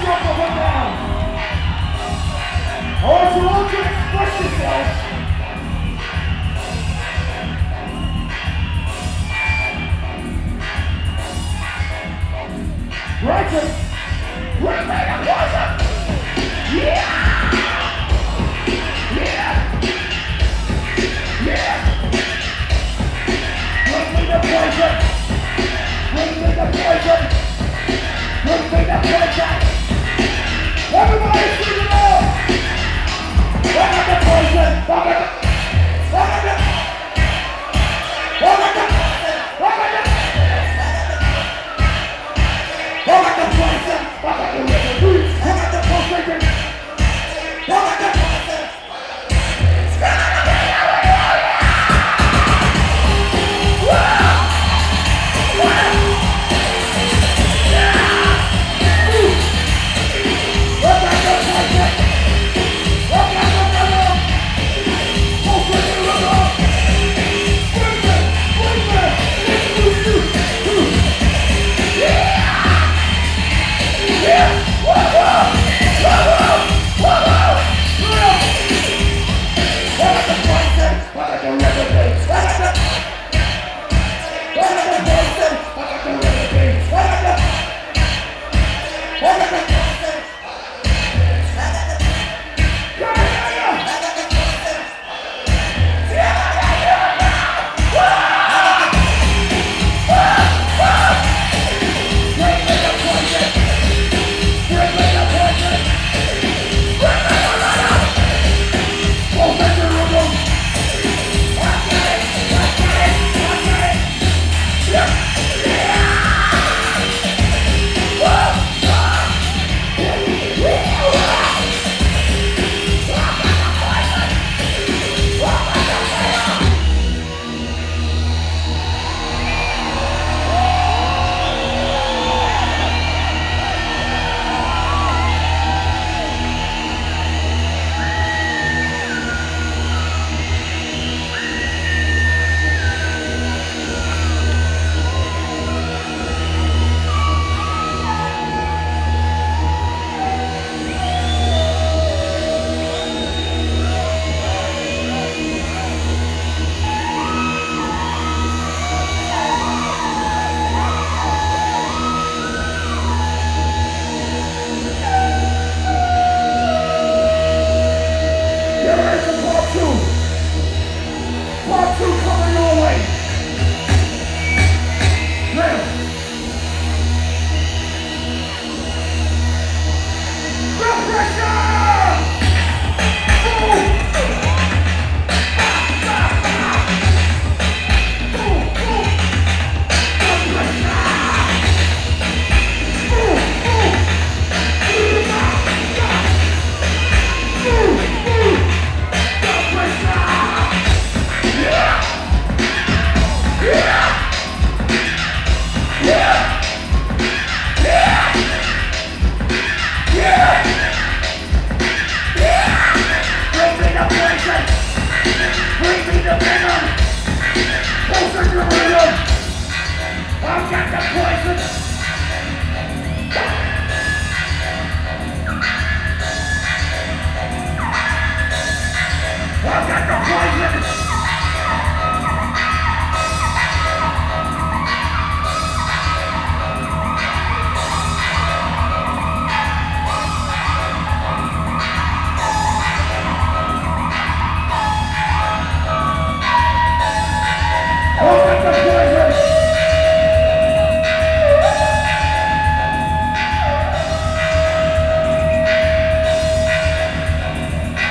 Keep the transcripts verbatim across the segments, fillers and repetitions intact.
jump up and down. I want you all to express yourselves. Right it. Right it. Yeah. Yeah. Yeah. Bring me the poison. Bring me the poison. Bring me the poison. Everybody sing it out. Bring me the poison. Bring me the Bring me the Bring me the Bring me the Bring me the poison. Bring me the poison. Bring me the poison. Bring me the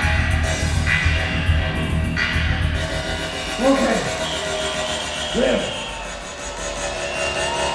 Okay. Live.